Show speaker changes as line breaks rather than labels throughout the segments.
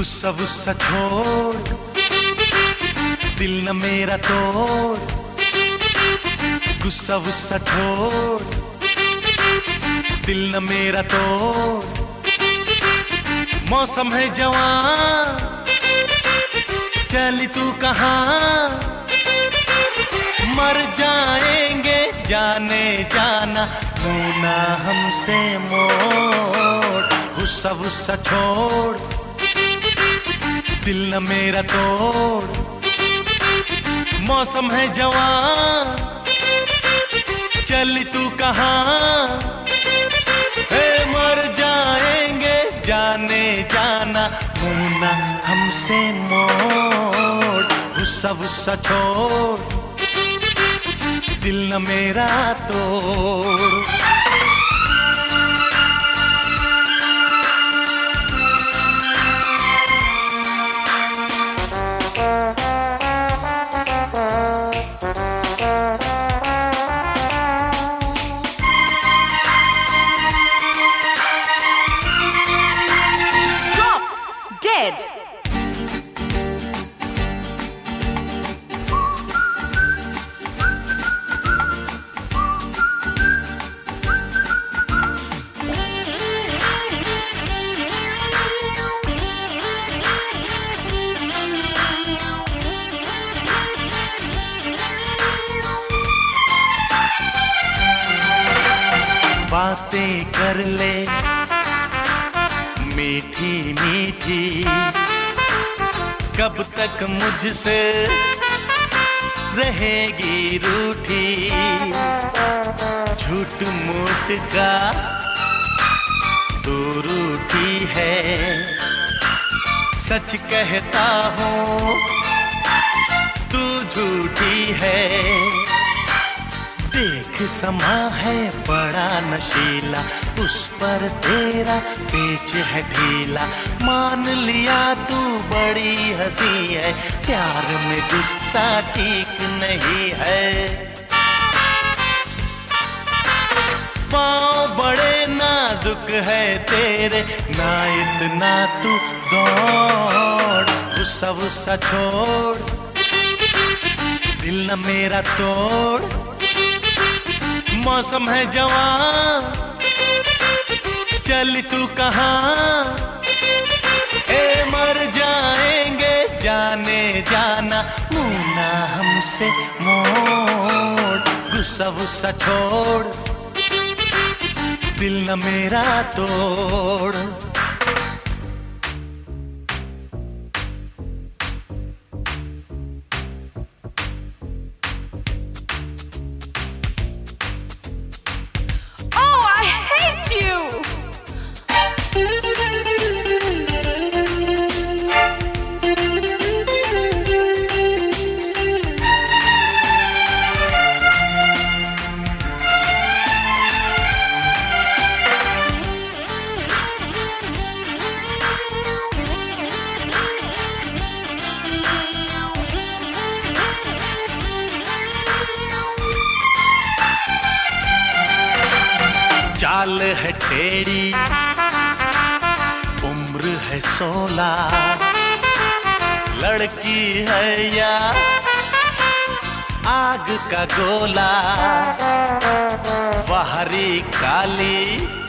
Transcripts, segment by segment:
गुस्सा वुस्सा छोड़, दिल न मेरा तोड़। गुस्सा वुस्सा छोड़, दिल न मेरा तोड़। मौसम है जवान, चली तू कहाँ? मर जाएंगे जाने जाना, ना हमसे मोड़। गुस्सा वुस्सा छोड़, दिल न मेरा तोड़। मौसम है जवान, चली तू कहाँ? मर जाएंगे जाने जाना, ना हमसे मोड़। गुस्सा वुस्सा छोड़, दिल न मेरा तोड़।
Dead.
बातें कर ले मीठी मीठी, कब तक मुझसे रहेगी रूठी? झूठ मूठ का तू रूठी है, सच कहता हूँ तू झूठी है। देख समा है बड़ा नशीला, उस पर तेरा पेच है ढीला। मान लिया तू बड़ी हंसी है, प्यार में गुस्सा ठीक नहीं है। पाँव बड़े नाजुक है तेरे, ना इतना तू दौड़। गुस्सा वुस्सा छोड़, दिल न मेरा तोड़। मौसम है जवान, चल तू कहाँ? मर जाएंगे जाने जाना, ना हमसे मोड़। गुस्सा वुस्सा छोड़, दिल न मेरा तोड़। चाल है टेढ़ी, उम्र है 16, लड़की है या आग का गोला? बाहरी काली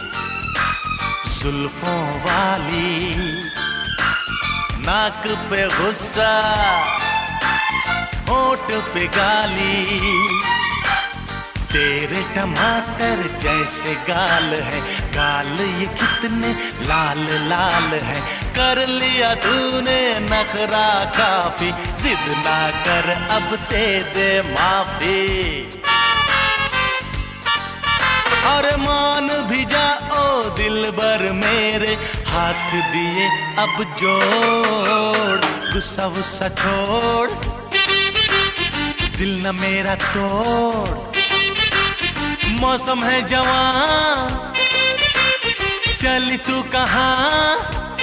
जुल्फों वाली, नाक पे गुस्सा होठ पे गाली। तेरे टमाटर जैसे गाल है, गाल ये कितने लाल लाल है। कर लिया तूने नखरा काफी, जिद ना कर अब दे दे माफी। और मान भी जा ओ दिलबर मेरे, हाथ दिए अब जोड़। गुस्सा वुस्सा छोड़, दिल न मेरा तोड़। मौसम है जवान, चली तू कहाँ?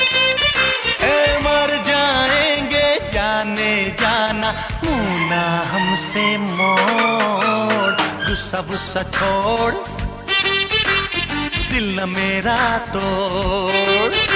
मर जाएंगे जाने जाना, ना हमसे मोड़। गुस्सा वुस्सा छोड़, दिल न मेरा तोड़।